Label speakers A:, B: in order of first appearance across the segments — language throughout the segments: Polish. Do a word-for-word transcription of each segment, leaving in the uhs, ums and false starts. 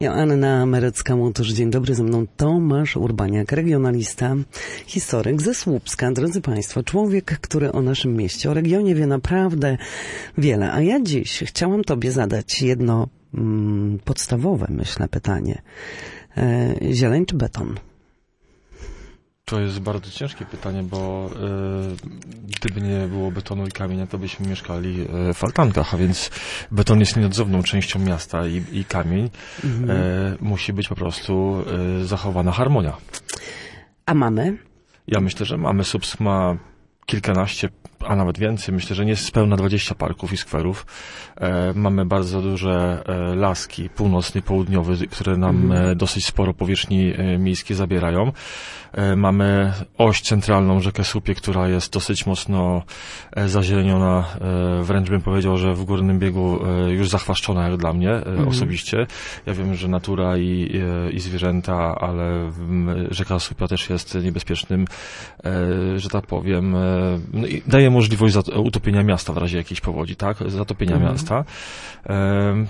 A: Joanna Merecka-Łotosz, dzień dobry, ze mną Tomasz Urbaniak, regionalista, historyk ze Słupska. Drodzy Państwo, człowiek, który o naszym mieście, o regionie wie naprawdę wiele. A ja dziś chciałam Tobie zadać jedno mm, podstawowe, myślę, pytanie. E, zieleń czy beton?
B: To jest bardzo ciężkie pytanie, bo y, gdyby nie było betonu i kamienia, to byśmy mieszkali y, w altankach, a więc beton jest nieodzowną częścią miasta i, i kamień. Mhm. Y, musi być po prostu y, zachowana harmonia.
A: A mamy?
B: Ja myślę, że mamy. Słupsk ma kilkanaście, a nawet więcej. Myślę, że nie jest spełna dwadzieścia parków i skwerów. E, mamy bardzo duże e, laski, północny i południowy, które nam mm. e, dosyć sporo powierzchni e, miejskiej zabierają. E, mamy oś centralną, rzekę Słupie, która jest dosyć mocno e, zazieleniona. E, wręcz bym powiedział, że w górnym biegu e, już zachwaszczona jak dla mnie e, mm. osobiście. Ja wiem, że natura i, e, i zwierzęta, ale m, rzeka Słupia też jest niebezpiecznym, e, że tak powiem, e, no i daje możliwość utopienia miasta w razie jakiejś powodzi, tak? Zatopienia mhm. miasta. Ehm,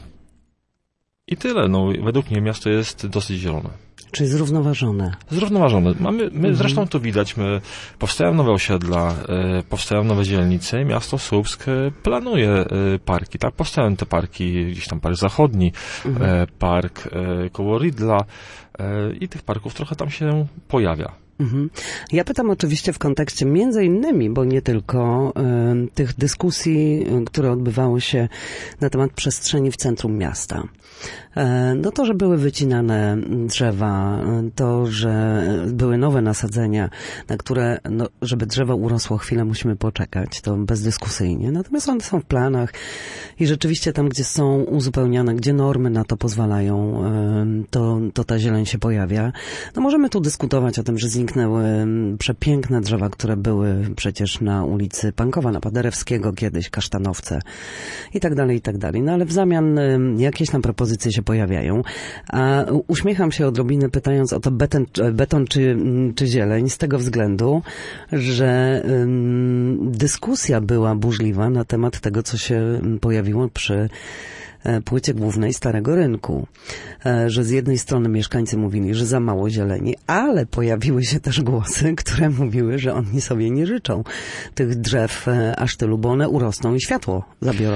B: I tyle. No, według mnie miasto jest dosyć zielone.
A: Czyli zrównoważone. Zrównoważone.
B: Mamy, my mhm. zresztą to widać, my, powstają nowe osiedla, e, powstają nowe dzielnice, miasto Słupsk e, planuje e, parki, tak? Powstają te parki, gdzieś tam Park Zachodni, mhm. e, park e, koło Rydla e, i tych parków trochę tam się pojawia.
A: Mhm. Ja pytam oczywiście w kontekście między innymi, bo nie tylko, y, tych dyskusji, y, które odbywały się na temat przestrzeni w centrum miasta. E, no to, że były wycinane drzewa, to, że były nowe nasadzenia, na które, no, żeby drzewo urosło, chwilę musimy poczekać, to bezdyskusyjnie. Natomiast one są w planach i rzeczywiście tam, gdzie są uzupełniane, gdzie normy na to pozwalają, y, to, to ta zieleń się pojawia. No możemy tu dyskutować o tym, że zniknęły przepiękne drzewa, które były przecież na ulicy Pankowa, na Paderewskiego kiedyś, kasztanowce i tak dalej, i tak dalej. No ale w zamian jakieś tam propozycje się pojawiają. A uśmiecham się odrobinę, pytając o to beton, beton czy, czy zieleń, z tego względu, że um, dyskusja była burzliwa na temat tego, co się pojawiło przy płycie głównej Starego Rynku, że z jednej strony mieszkańcy mówili, że za mało zieleni, ale pojawiły się też głosy, które mówiły, że oni sobie nie życzą tych drzew aż tylu, bo one urosną i światło zabiorą.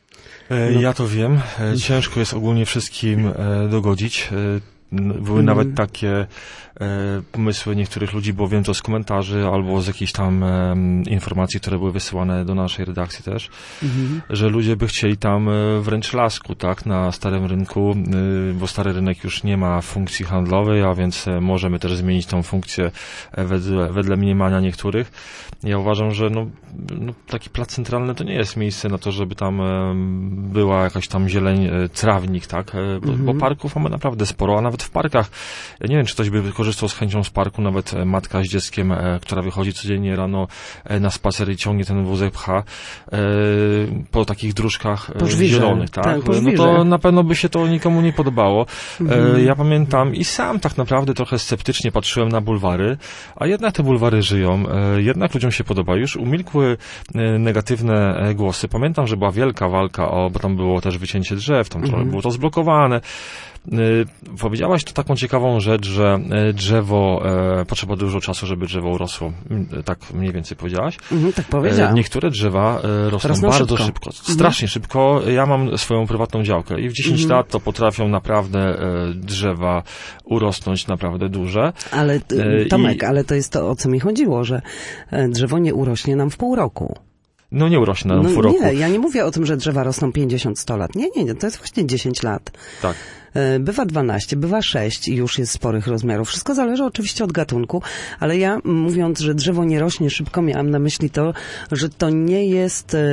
B: No. Ja to wiem. Ciężko jest ogólnie wszystkim dogodzić. Były mm. nawet takie e, pomysły niektórych ludzi, bo wiem to z komentarzy albo z jakichś tam e, informacji, które były wysyłane do naszej redakcji też, mm. że ludzie by chcieli tam e, wręcz lasku, tak, na Starym Rynku, e, bo Stary Rynek już nie ma funkcji handlowej, a więc e, możemy też zmienić tą funkcję e, wedle, wedle mniemania niektórych. Ja uważam, że no, no, taki plac centralny to nie jest miejsce na to, żeby tam e, była jakaś tam zieleń, e, trawnik, tak, e, bo, mm. bo parków mamy naprawdę sporo, a nawet w parkach. Ja nie wiem, czy ktoś by korzystał z chęcią z parku, nawet matka z dzieckiem, e, która wychodzi codziennie rano e, na spacer i ciągnie ten wózek, pcha e, po takich dróżkach e, zielonych, tak? tak no to na pewno by się to nikomu nie podobało. Mhm. E, ja pamiętam i sam tak naprawdę trochę sceptycznie patrzyłem na bulwary, a jednak te bulwary żyją, e, jednak ludziom się podoba. Już umilkły e, negatywne głosy. Pamiętam, że była wielka walka, o, bo tam było też wycięcie drzew, tam mhm. było to zblokowane. Powiedziałaś tu taką ciekawą rzecz, że drzewo, e, potrzeba dużo czasu, żeby drzewo urosło. Tak mniej więcej powiedziałaś.
A: Mhm, tak powiedziałam.
B: Niektóre drzewa e, rosną, rosną bardzo szybko. szybko. Strasznie mhm. szybko. Ja mam swoją prywatną działkę i w dziesięć mhm. lat to potrafią naprawdę e, drzewa urosnąć naprawdę duże.
A: Ale Tomek, I... ale to jest to, o co mi chodziło, że drzewo nie urośnie nam w pół roku.
B: No nie urośnie nam
A: no,
B: w roku.
A: Nie, ja nie mówię o tym, że drzewa rosną pięćdziesiąt sto lat. Nie, nie, nie, to jest właśnie dziesięć lat.
B: Tak.
A: Bywa dwanaście, bywa sześć i już jest sporych rozmiarów. Wszystko zależy oczywiście od gatunku, ale ja, mówiąc, że drzewo nie rośnie szybko, miałam na myśli to, że to nie jest y,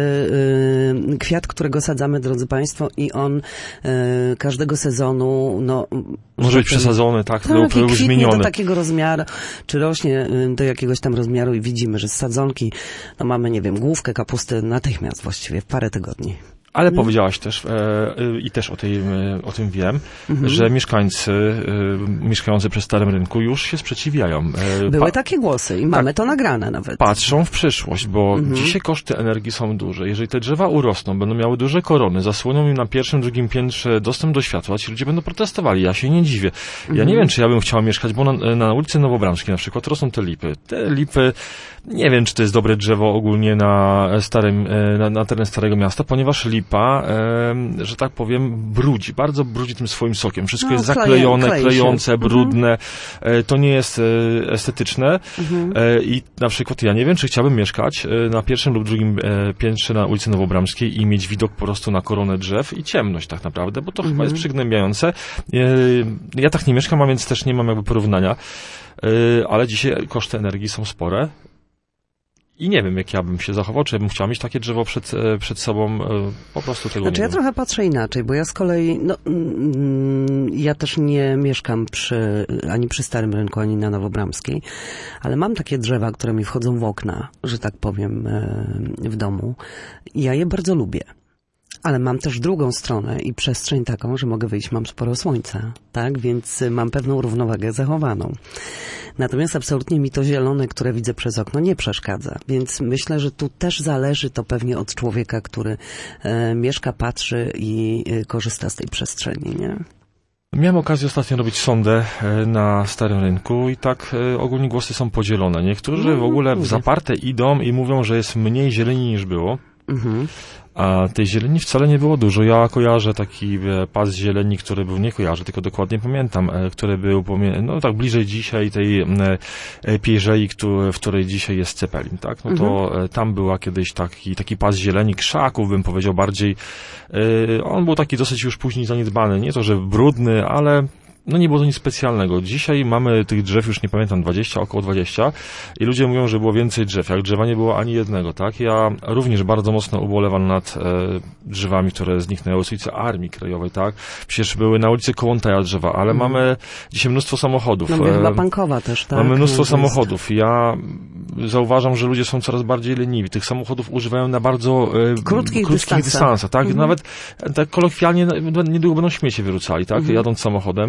A: y, kwiat, którego sadzamy, drodzy Państwo, i on y, każdego sezonu, no...
B: Może być przesadzony, tak,
A: tak
B: lub zmieniony.
A: do takiego rozmiaru, czy rośnie do jakiegoś tam rozmiaru i widzimy, że z sadzonki, no mamy, nie wiem, główkę kapusty natychmiast właściwie, w parę tygodni.
B: Ale hmm. powiedziałaś też, e, i też o, tej, e, o tym wiem, hmm. że mieszkańcy e, mieszkający przy Starym Rynku już się sprzeciwiają. E,
A: Były takie głosy i mamy tak, to nagrane nawet.
B: Patrzą w przyszłość, bo hmm. dzisiaj koszty energii są duże. Jeżeli te drzewa urosną, będą miały duże korony, zasłonią im na pierwszym, drugim piętrze dostęp do światła, ci ludzie będą protestowali. Ja się nie dziwię. Ja hmm. nie wiem, czy ja bym chciała mieszkać, bo na, na ulicy Nowobramskiej na przykład rosną te lipy. Te lipy, nie wiem, czy to jest dobre drzewo ogólnie na starym, na, na teren Starego Miasta, ponieważ lipa, e, że tak powiem, brudzi, bardzo brudzi tym swoim sokiem. Wszystko no, jest zaklejone, kleje, klejące, brudne. Mhm. E, to nie jest e, estetyczne. Mhm. E, I na przykład ja nie wiem, czy chciałbym mieszkać e, na pierwszym lub drugim e, piętrze na ulicy Nowobramskiej i mieć widok po prostu na koronę drzew i ciemność tak naprawdę, bo to mhm. chyba jest przygnębiające. E, ja tak nie mieszkam, a więc też nie mam jakby porównania. E, ale dzisiaj koszty energii są spore. I nie wiem, jak ja bym się zachował, czy bym chciał mieć takie drzewo przed, przed sobą, po prostu tego
A: znaczy,
B: nie
A: ja
B: wiem.
A: trochę patrzę inaczej, bo ja z kolei, no, mm, ja też nie mieszkam przy, ani przy Starym Rynku, ani na Nowobramskiej, ale mam takie drzewa, które mi wchodzą w okna, że tak powiem, w domu i ja je bardzo lubię. Ale mam też drugą stronę i przestrzeń taką, że mogę wyjść, mam sporo słońca, tak? Więc mam pewną równowagę zachowaną. Natomiast absolutnie mi to zielone, które widzę przez okno, nie przeszkadza. Więc myślę, że tu też zależy to pewnie od człowieka, który e, mieszka, patrzy i e, korzysta z tej przestrzeni, nie?
B: Miałem okazję ostatnio robić sondę na Starym Rynku i tak ogólnie głosy są podzielone. Niektórzy no, w ogóle w zaparte idą i mówią, że jest mniej zieleni niż było. Mhm. A tej zieleni wcale nie było dużo. Ja kojarzę taki pas zieleni, który był, nie kojarzę, tylko dokładnie pamiętam, który był, no tak bliżej dzisiaj tej pierzei, w której dzisiaj jest Cepelin, tak? No to mhm. tam była kiedyś taki, taki pas zieleni, krzaków bym powiedział bardziej. On był taki dosyć już później zaniedbany. Nie to, że brudny, ale no nie było to nic specjalnego. Dzisiaj mamy tych drzew, już nie pamiętam, dwadzieścia, około dwadzieścia i ludzie mówią, że było więcej drzew. Jak drzewa nie było ani jednego, tak? Ja również bardzo mocno ubolewam nad e, drzewami, które zniknęły z ulicy Armii Krajowej, tak? Przecież były na ulicy Kołątaja drzewa, ale mm. mamy dzisiaj mnóstwo samochodów.
A: No, chyba Pankowa też, tak?
B: Mamy mnóstwo no, samochodów. Ja zauważam, że ludzie są coraz bardziej leniwi. Tych samochodów używają na bardzo e, krótkich, krótkich dystansach, tak? Mm. Nawet tak kolokwialnie niedługo będą śmiecie wyrzucali, tak? Mm. Jadąc samochodem.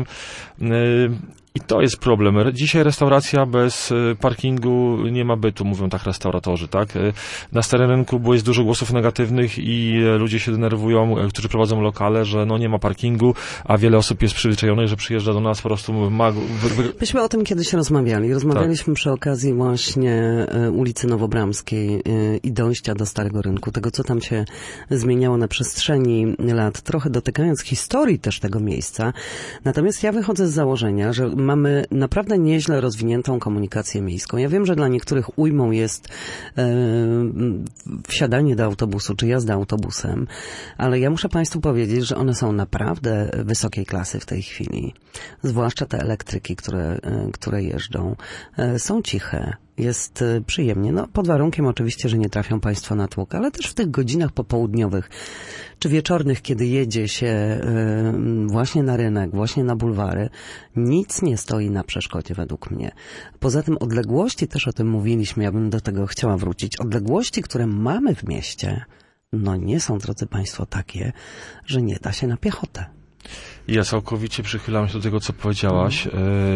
B: I to jest problem. Dzisiaj restauracja bez parkingu nie ma bytu, mówią tak restauratorzy, tak? Na Starym Rynku, bo jest dużo głosów negatywnych i ludzie się denerwują, którzy prowadzą lokale, że no nie ma parkingu, a wiele osób jest przyzwyczajonych, że przyjeżdża do nas po prostu ma...
A: Myśmy o tym kiedyś rozmawiali. Rozmawialiśmy tak. przy okazji właśnie ulicy Nowobramskiej i dojścia do Starego Rynku, tego co tam się zmieniało na przestrzeni lat, trochę dotykając historii też tego miejsca. Natomiast ja wychodzę z założenia, że mamy naprawdę nieźle rozwiniętą komunikację miejską. Ja wiem, że dla niektórych ujmą jest e, wsiadanie do autobusu, czy jazda autobusem, ale ja muszę Państwu powiedzieć, że one są naprawdę wysokiej klasy w tej chwili. Zwłaszcza te elektryki, które, e, które jeżdżą, e, są ciche. Jest przyjemnie. No, pod warunkiem oczywiście, że nie trafią Państwo na tłok, ale też w tych godzinach popołudniowych czy wieczornych, kiedy jedzie się y, właśnie na rynek, właśnie na bulwary, nic nie stoi na przeszkodzie według mnie. Poza tym odległości, też o tym mówiliśmy, ja bym do tego chciała wrócić, odległości, które mamy w mieście, no nie są, drodzy Państwo, takie, że nie da się na piechotę.
B: Ja całkowicie przychylam się do tego, co powiedziałaś.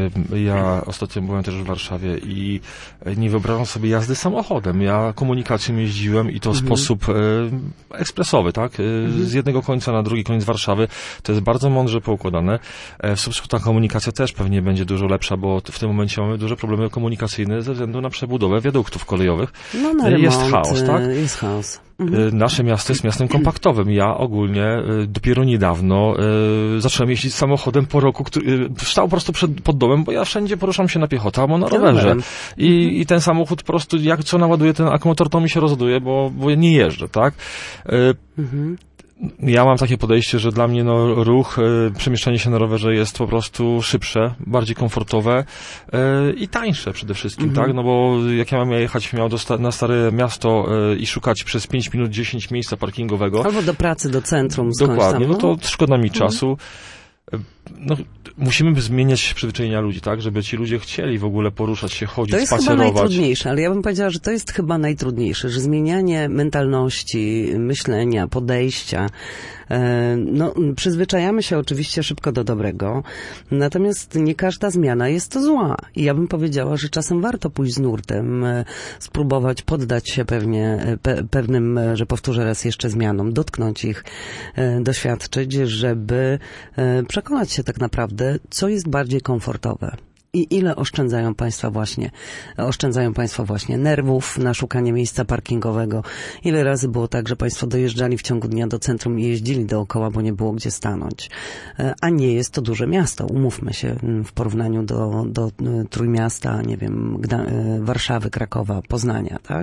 B: Ja ostatnio byłem też w Warszawie i nie wyobrażam sobie jazdy samochodem. Ja komunikacją jeździłem i to w mhm. sposób ekspresowy, tak? Mhm. Z jednego końca na drugi koniec Warszawy. To jest bardzo mądrze poukładane. W sposób ta komunikacja też pewnie będzie dużo lepsza, bo w tym momencie mamy duże problemy komunikacyjne ze względu na przebudowę wiaduktów kolejowych.
A: No, na
B: jest
A: remont,
B: chaos, tak?
A: Jest chaos.
B: Mhm. Nasze miasto jest miastem kompaktowym. Ja ogólnie dopiero niedawno y, zacząłem jeździć samochodem po roku, który stał po prostu przed, pod domem, bo ja wszędzie poruszam się na piechotę albo na rowerze. I, i ten samochód po prostu, jak co naładuje ten akumulator, to mi się rozładuje, bo, bo ja nie jeżdżę, tak? Y, mhm. Ja mam takie podejście, że dla mnie no, ruch, y, przemieszczanie się na rowerze jest po prostu szybsze, bardziej komfortowe y, i tańsze przede wszystkim, mm-hmm. tak? No bo jak ja mam jechać miał do sta- na Stare Miasto y, i szukać przez pięć minut dziesięć miejsca parkingowego.
A: Albo do pracy, do centrum.
B: Dokładnie, tam, no? no to szkoda mi mm-hmm. czasu. no, musimy zmieniać przyzwyczajenia ludzi, tak? Żeby ci ludzie chcieli w ogóle poruszać się, chodzić,
A: to jest
B: spacerować.
A: chyba najtrudniejsze, ale ja bym powiedziała, że to jest chyba najtrudniejsze, że zmienianie mentalności, myślenia, podejścia, no, przyzwyczajamy się oczywiście szybko do dobrego, natomiast nie każda zmiana jest zła. I ja bym powiedziała, że czasem warto pójść z nurtem, spróbować poddać się pewnie, pe, pewnym, że powtórzę raz jeszcze, zmianom, dotknąć ich, doświadczyć, żeby przekonać się tak naprawdę, co jest bardziej komfortowe. I ile oszczędzają Państwa właśnie, oszczędzają Państwo właśnie nerwów na szukanie miejsca parkingowego. Ile razy było tak, że Państwo dojeżdżali w ciągu dnia do centrum i jeździli dookoła, bo nie było gdzie stanąć. A nie jest to duże miasto, umówmy się, w porównaniu do, do Trójmiasta, nie wiem, Gda- Warszawy, Krakowa, Poznania, tak?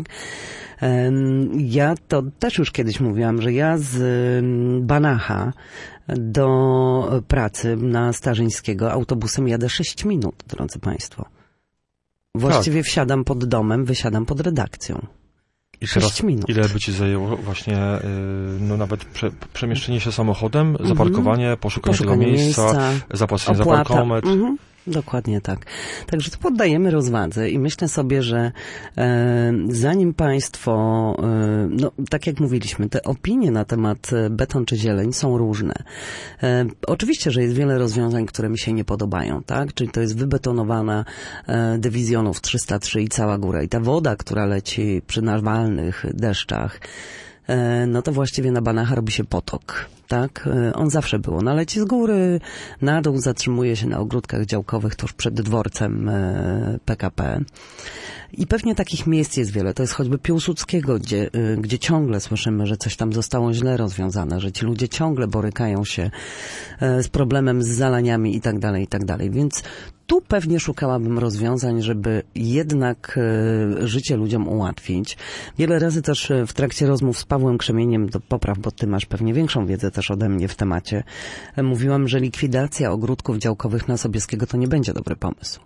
A: Ja to też już kiedyś mówiłam, że ja z Banacha do pracy na Starzyńskiego autobusem jadę sześć minut, drodzy Państwo. Właściwie tak. Wsiadam pod domem, wysiadam pod redakcją.
B: I teraz minut. Ile by ci zajęło właśnie, no nawet prze, przemieszczenie się samochodem, mm-hmm. zaparkowanie, poszukanie, poszukanie tego miejsca, miejsca zapłacenie za parkometr. Mm-hmm.
A: Dokładnie tak. Także to poddajemy rozwadze i myślę sobie, że e, zanim Państwo, e, no tak jak mówiliśmy, te opinie na temat beton czy zieleń są różne. E, oczywiście, że jest wiele rozwiązań, które mi się nie podobają, tak? Czyli to jest wybetonowana e, dywizjonów trzysta trzy i cała góra. I ta woda, która leci przy nawalnych deszczach, e, no to właściwie na Banacha robi się potok. Tak, on zawsze był. Ona leci z góry, na dół, zatrzymuje się na ogródkach działkowych tuż przed dworcem P K P. I pewnie takich miejsc jest wiele. To jest choćby Piłsudskiego, gdzie, gdzie ciągle słyszymy, że coś tam zostało źle rozwiązane, że ci ludzie ciągle borykają się z problemem z zalaniami i tak dalej, i tak dalej. Więc tu pewnie szukałabym rozwiązań, żeby jednak e, życie ludziom ułatwić. Wiele razy też w trakcie rozmów z Pawłem Krzemieniem, to popraw, bo ty masz pewnie większą wiedzę też ode mnie w temacie, e, mówiłam, że likwidacja ogródków działkowych na Sobieskiego to nie będzie dobry pomysł.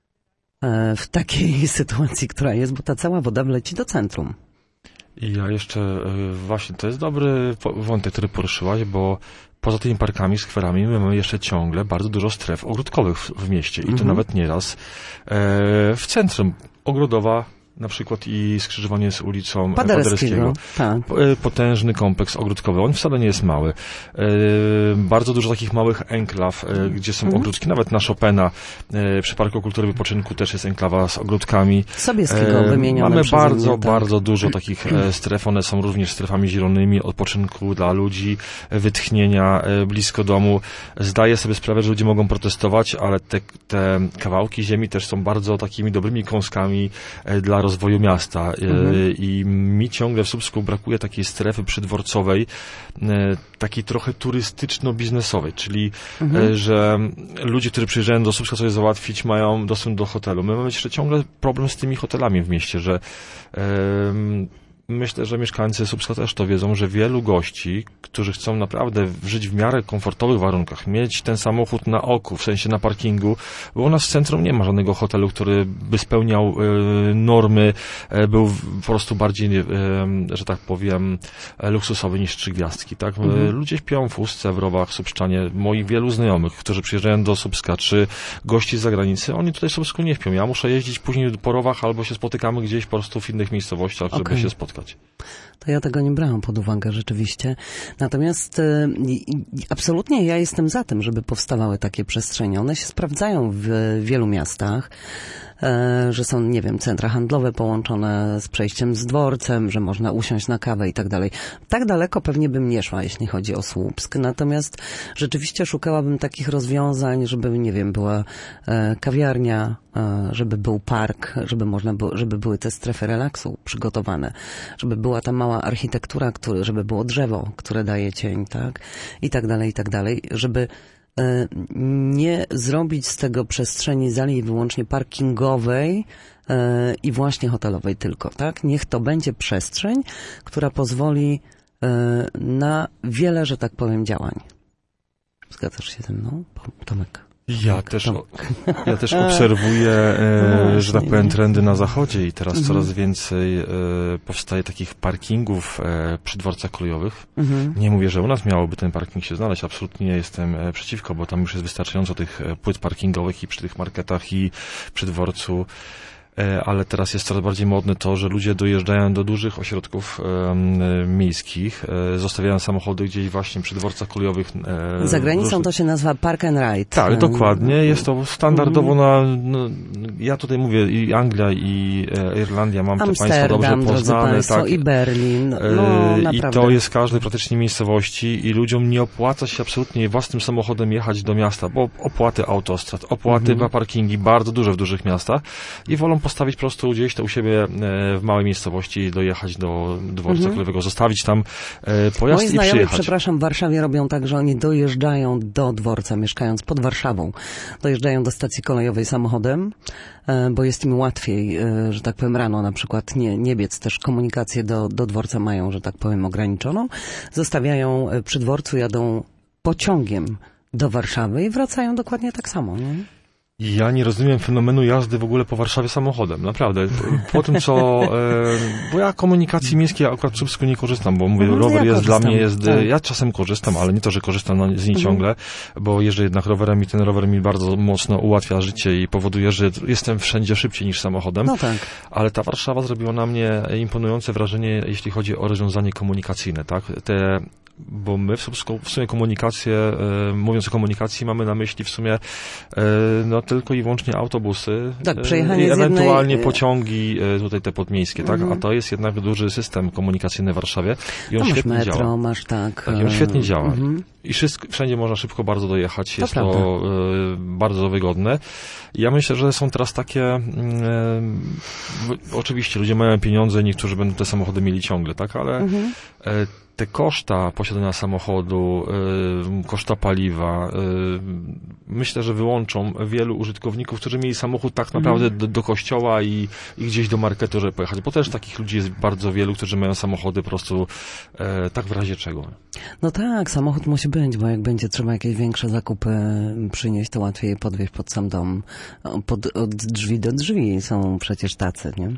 A: E, w takiej sytuacji, która jest, bo ta cała woda wleci do centrum.
B: I ja jeszcze, właśnie, to jest dobry wątek, który poruszyłaś, bo poza tymi parkami, skwerami, my mamy jeszcze ciągle bardzo dużo stref ogródkowych w, w mieście. I to mhm. nawet nieraz e, w centrum. Ogrodowa, na przykład i skrzyżowanie z ulicą Paderewskiego. Tak. Potężny kompleks ogródkowy. On wcale nie jest mały. E, bardzo dużo takich małych enklaw, e, gdzie są mhm. ogródki. Nawet na Chopina e, przy Parku Kultury Wypoczynku też jest enklawa z ogródkami.
A: Sobieskiego e, wymienione
B: Mamy bardzo,
A: mnie, tak.
B: bardzo dużo takich e, stref. One są również strefami zielonymi, odpoczynku dla ludzi, wytchnienia e, blisko domu. Zdaję sobie sprawę, że ludzie mogą protestować, ale te, te kawałki ziemi też są bardzo takimi dobrymi kąskami e, dla rozwoju miasta. Mhm. I mi ciągle w Słupsku brakuje takiej strefy przydworcowej, takiej trochę turystyczno-biznesowej, czyli mhm. że ludzie, którzy przyjeżdżają do Słupska sobie załatwić, mają dostęp do hotelu. My mamy jeszcze ciągle problem z tymi hotelami w mieście, że um, myślę, że mieszkańcy Słupska też to wiedzą, że wielu gości, którzy chcą naprawdę żyć w miarę komfortowych warunkach, mieć ten samochód na oku, w sensie na parkingu, bo u nas w centrum nie ma żadnego hotelu, który by spełniał y, normy, y, był po prostu bardziej, y, że tak powiem, luksusowy niż trzy gwiazdki, tak? Mhm. Ludzie śpią w Ustce, w Rowach, w Słupszczanie. Moich wielu znajomych, którzy przyjeżdżają do Słupska, czy gości z zagranicy, oni tutaj w Słupsku nie śpią. Ja muszę jeździć później po Rowach, albo się spotykamy gdzieś po prostu w innych miejscowościach, żeby okay. się spotkać.
A: To ja tego nie brałam pod uwagę rzeczywiście. Natomiast y, absolutnie ja jestem za tym, żeby powstawały takie przestrzenie. One się sprawdzają w wielu miastach, y, że są, nie wiem, centra handlowe połączone z przejściem z dworcem, że można usiąść na kawę i tak dalej. Tak daleko pewnie bym nie szła, jeśli chodzi o Słupsk. Natomiast rzeczywiście szukałabym takich rozwiązań, żeby, nie wiem, była y, kawiarnia, żeby był park, żeby można było, żeby były te strefy relaksu przygotowane, żeby była ta mała architektura, który, żeby było drzewo, które daje cień, tak? I tak dalej, i tak dalej, żeby e, nie zrobić z tego przestrzeni zali i wyłącznie parkingowej e, i właśnie hotelowej tylko, tak? Niech to będzie przestrzeń, która pozwoli e, na wiele, że tak powiem, działań. Zgadzasz się ze mną, Tomek?
B: Ja
A: tak,
B: też,
A: tak.
B: ja też obserwuję, e,
A: no,
B: że tak powiem, trendy na zachodzie i teraz
A: mhm.
B: coraz więcej e, powstaje takich parkingów e, przy dworcach kolejowych.
A: Mhm.
B: Nie mówię, że u nas miałoby ten parking się znaleźć, absolutnie nie jestem e, przeciwko, bo tam już jest wystarczająco tych e, płyt parkingowych i przy tych marketach i przy dworcu. Ale teraz jest coraz bardziej modne to, że ludzie dojeżdżają do dużych ośrodków e, miejskich, e, zostawiają samochody gdzieś właśnie przy dworcach kolejowych.
A: E, Za granicą różnych... to się nazywa park and ride.
B: Tak, dokładnie. Jest to standardowo na... No, ja tutaj mówię i Anglia, i e, Irlandia, mam
A: Amsterdam,
B: te państwa dobrze poznane.
A: Państwo, tak, i Berlin. No,
B: e, I to jest w każdej praktycznie miejscowości i ludziom nie opłaca się absolutnie własnym samochodem jechać do miasta, bo opłaty autostrad, opłaty za parkingi bardzo duże w dużych miastach i wolą postawić po prostu gdzieś to u siebie w małej miejscowości, dojechać do dworca mhm. kolejowego, zostawić tam pojazd
A: Moi
B: i
A: znajomi,
B: przyjechać.
A: Przepraszam, w Warszawie robią tak, że oni dojeżdżają do dworca, mieszkając pod Warszawą. Dojeżdżają do stacji kolejowej samochodem, bo jest im łatwiej, że tak powiem, rano na przykład nie, nie biec. Też komunikację do, do dworca mają, że tak powiem, ograniczoną. Zostawiają przy dworcu, jadą pociągiem do Warszawy i wracają dokładnie tak samo, nie?
B: Ja nie rozumiem fenomenu jazdy w ogóle po Warszawie samochodem, naprawdę. Po, po tym, co... E, bo ja komunikacji miejskiej akurat w Słupsku nie korzystam, bo mówię, no, rower ja jest dla mnie, jest... Tak. Ja czasem korzystam, ale nie to, że korzystam no, z niej mhm. ciągle, bo jeżdżę jednak rowerem i ten rower mi bardzo mocno ułatwia życie i powoduje, że jestem wszędzie szybciej niż samochodem.
A: No tak.
B: Ale ta Warszawa zrobiła na mnie imponujące wrażenie, jeśli chodzi o rozwiązanie komunikacyjne, tak? Te... Bo my w, w sumie komunikację, e, mówiąc o komunikacji, mamy na myśli w sumie e, no tylko i wyłącznie autobusy
A: tak, przejechanie
B: e, i ewentualnie
A: jednej...
B: pociągi e, tutaj te podmiejskie, tak? Mm. A to jest jednak duży system komunikacyjny w Warszawie i on
A: no
B: świetnie
A: masz metro,
B: działa.
A: Masz tak.
B: Tak, i on świetnie działa.
A: Mm-hmm.
B: I wszystko, wszędzie można szybko bardzo dojechać, jest
A: to,
B: to e, bardzo wygodne. Ja myślę, że są teraz takie, e, w, oczywiście ludzie mają pieniądze, niektórzy będą te samochody mieli ciągle, tak? Ale mm-hmm. e, te koszta posiadania samochodu, y, koszta paliwa, y, myślę, że wyłączą wielu użytkowników, którzy mieli samochód tak naprawdę mm. do, do kościoła i, i gdzieś do marketu, żeby pojechać, bo też takich ludzi jest bardzo wielu, którzy mają samochody po prostu e, tak w razie czego.
A: No tak, samochód musi być, bo jak będzie trzeba jakieś większe zakupy przynieść, to łatwiej je podwieźć pod sam dom, pod, od drzwi do drzwi, są przecież tacy, nie?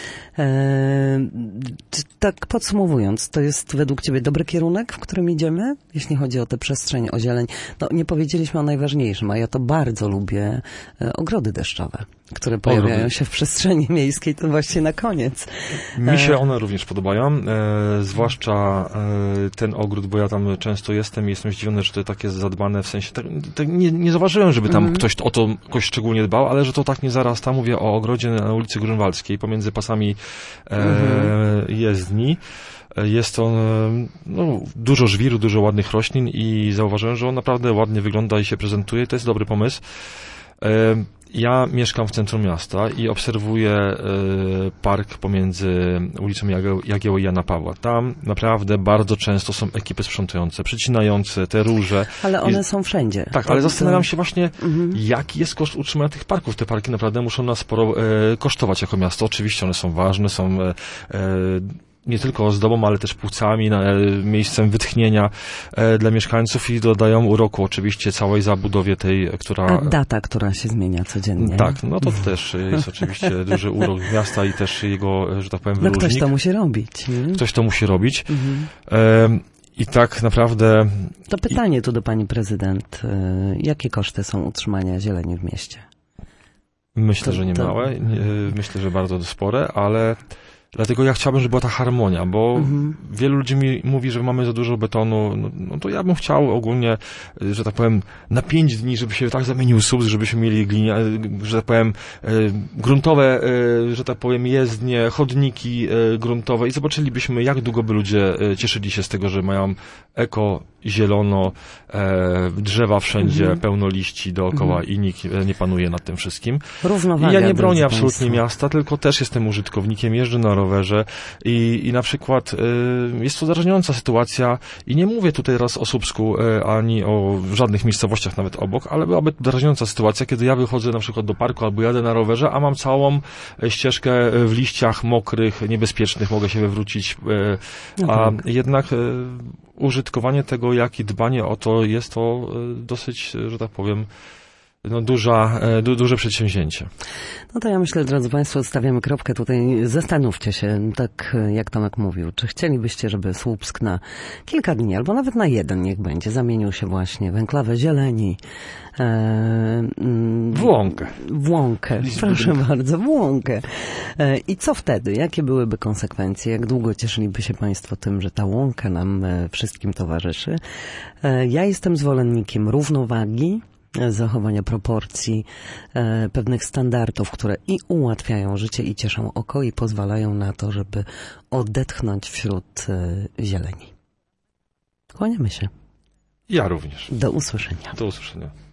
A: E, tak podsumowując, to jest według Ciebie dobry kierunek, w którym idziemy, jeśli chodzi o tę przestrzeń, o zieleń. No, nie powiedzieliśmy o najważniejszym, a ja to bardzo lubię, e, ogrody deszczowe, które pojawiają ogrody. się w przestrzeni miejskiej, to właśnie na koniec.
B: Mi się one również podobają, e, zwłaszcza e, ten ogród, bo ja tam często jestem i jestem zdziwiony, że to tak jest zadbane, w sensie, tak, tak nie, nie zauważyłem, żeby tam mm. ktoś o to jakoś szczególnie dbał, ale że to tak nie zarasta. Mówię o ogrodzie na ulicy Grunwaldzkiej, pomiędzy pasami e, mm-hmm. jezdni. Jest on, no, dużo żwiru, dużo ładnych roślin i zauważyłem, że on naprawdę ładnie wygląda i się prezentuje. To jest dobry pomysł. Ja mieszkam w centrum miasta i obserwuję park pomiędzy ulicą Jagiełło i Jana Pawła. Tam naprawdę bardzo często są ekipy sprzątające, przycinające te róże.
A: Ale one
B: I,
A: są wszędzie.
B: Tak,
A: to
B: ale zastanawiam się właśnie,
A: mhm.
B: jaki jest koszt utrzymania tych parków. Te parki naprawdę muszą nas sporo e, kosztować jako miasto. Oczywiście one są ważne, są e, nie tylko ozdobą, ale też płucami, miejscem wytchnienia e, dla mieszkańców i dodają uroku oczywiście całej zabudowie tej, która...
A: A data, która się zmienia codziennie.
B: Tak, no to też jest oczywiście duży urok miasta i też jego, że tak powiem, wyróżnik.
A: No ktoś to musi robić. Nie?
B: Ktoś to musi robić.
A: Mhm.
B: E, I tak naprawdę...
A: To pytanie I... tu do pani prezydent. Jakie koszty są utrzymania zieleni w mieście?
B: Myślę,
A: to,
B: że nie
A: to...
B: małe. Myślę, że bardzo spore, ale... Dlatego ja chciałbym, żeby była ta harmonia, bo mhm. wielu ludzi mi mówi, że mamy za dużo betonu, no, no to ja bym chciał ogólnie, że tak powiem, na pięć dni, żeby się tak zamienił Słupsk, żebyśmy mieli glinia, że tak powiem, e, gruntowe, e, że tak powiem, jezdnie, chodniki e, gruntowe i zobaczylibyśmy, jak długo by ludzie e, cieszyli się z tego, że mają eko, zielono, e, drzewa wszędzie, mhm. pełno liści dookoła mhm. i nikt nie panuje nad tym wszystkim.
A: Równowaga.
B: I ja nie bronię absolutnie
A: państwa.
B: miasta, tylko też jestem użytkownikiem, jeżdżę na rowerze i, i na przykład y, jest to zarażająca sytuacja i nie mówię tutaj raz o Słupsku y, ani o żadnych miejscowościach nawet obok, ale byłaby zarażająca sytuacja, kiedy ja wychodzę na przykład do parku albo jadę na rowerze, a mam całą ścieżkę w liściach mokrych, niebezpiecznych, mogę się wywrócić, y, a mhm. jednak y, użytkowanie tego, jak i dbanie o to jest to y, dosyć, że tak powiem, no duża, du, duże przedsięwzięcie.
A: No to ja myślę, drodzy Państwo, stawiamy kropkę tutaj. Zastanówcie się, tak jak Tomek mówił, czy chcielibyście, żeby Słupsk na kilka dni, albo nawet na jeden, niech będzie, zamienił się właśnie w enklawę zieleni. E,
B: w łąkę.
A: W łąkę, proszę bardzo, w łąkę. E, I co wtedy? Jakie byłyby konsekwencje? Jak długo cieszyliby się Państwo tym, że ta łąka nam e, wszystkim towarzyszy? E, ja jestem zwolennikiem równowagi, zachowania proporcji, e, pewnych standardów, które i ułatwiają życie, i cieszą oko, i pozwalają na to, żeby odetchnąć wśród e, zieleni. Kłaniamy się.
B: Ja również.
A: Do usłyszenia.
B: Do usłyszenia.